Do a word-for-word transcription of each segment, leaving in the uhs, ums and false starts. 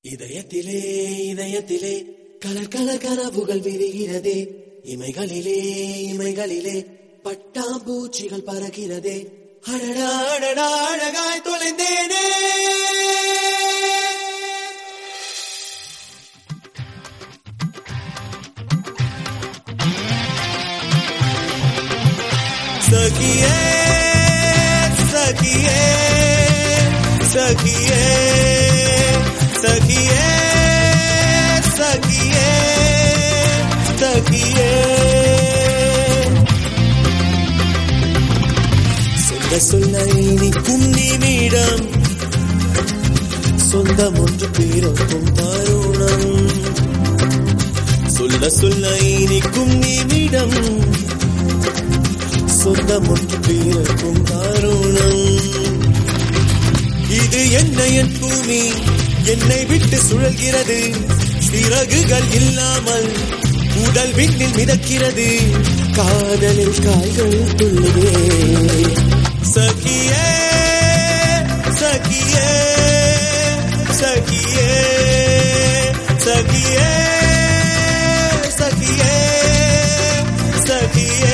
இதயத்திலே இதயத்திலே colour colour கனவுகள் விரிகிறதே, இமைகளிலே இமைகளிலே பட்டாம்பூச்சிகள் பறக்கிறதே. அடடா அடடா அழகாய் தொலைந்தேனே. சகியே சகியே சகியே சகியே சகியே சகியே சொல்ல சொல்ல இனிக்கும் நிமிடம், சொந்தம் ஒன்று பிறக்கும் தருணம். சொல்ல சொல்ல இனிக்கும் நிமிடம், சொந்தம் ஒன்று பிறக்கும் தருணம். இது என்ன என் பூமி என்னை விட்டு சுழல்கிறது, சிறகுகள் இல்லாமல் உடல் விண்ணில் மிதக்கிறது. காதலில் காய்கள் துள்ளுதே. சகியே சகியே சகியே சகியே சகியே சகியே.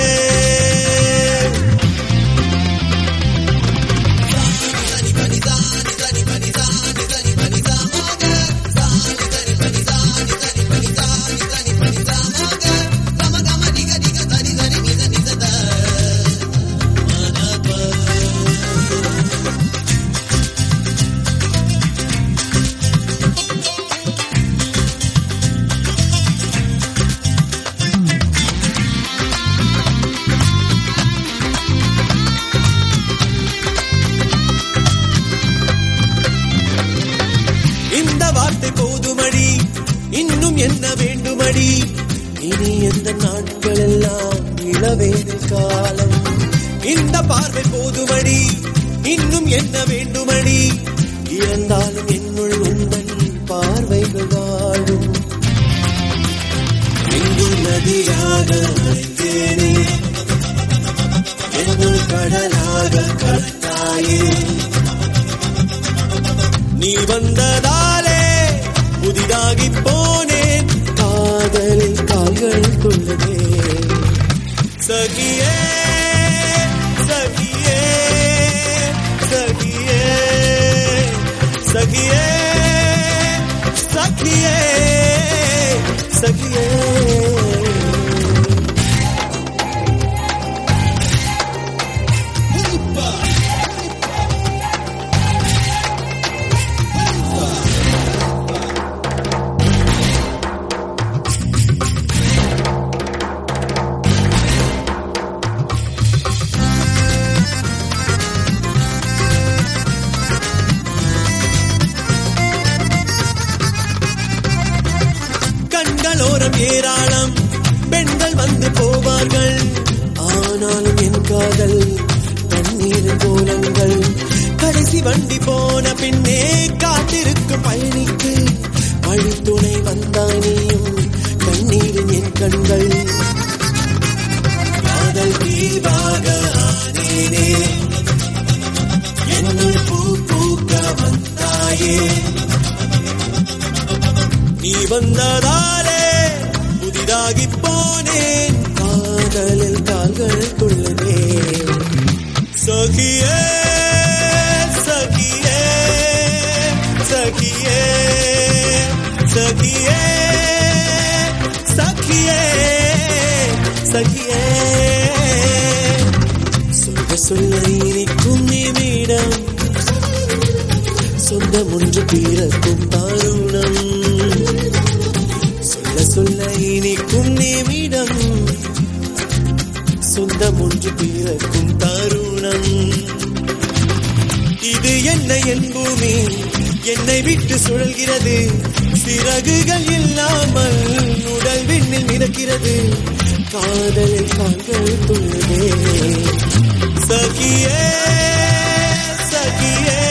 இந்த வார்த்தை போதுமடி, இன்னும் என்ன வேண்டுமடி? இனி எந்த நாட்கள் எல்லாம் இளவேனில் காலம். இந்த பார்வை போதுமடி, இன்னும் என்ன வேண்டுமடி? இறந்தாலும் என்னுள் உந்தன் பார்வைகள் வாழும். எங்கும் நதியாக அழைத்தேனே, என்னுள் கடலாக கலந்தாயே. நீ வந்ததாலே புதிதாகி போனேன், காதலில் கால்கள் துள்ளதே. சகியே சகியே சகியே சகியே சகியே சகியே. கண்களோரம் ஏராளம் பெண்கள் வந்து போவார்கள், ஆனாலும் என் காதல் தண்ணீர் கோலங்கள். கடைசி வண்டி போன பின்னே காத்திருக்கும் பயணிக்கு வழித்துணை வந்தானியும் கண்ணீரின் என் கண்கள். காதல் தீவாக ஆனேனே, என்னுள் பூ பூக்க வந்தாயே. நீ வந்ததாலே புதிதாகி போனேன், காதலில் கால்கள் துள்ளதே. சகியே சகியே சகியே சகியே சகியே சகியே. சொல்ல சொல்ல இனிக்கும் நிமிடம், சொந்தம் ஒன்று பிறக்கும் தருணம். சொல்ல சொல்ல இனிக்கும் நிமிடம், சொந்தம் ஒன்று பிறக்கும் தருணம். இது என்ன என் பூமி என்னை விட்டு சுழல்கிறது, சிறகுகள் இல்லாமல் உடல் விண்ணில் மிதக்கிறது. காதலில் கால்கள் துள்ளுதே. சகியே சகியே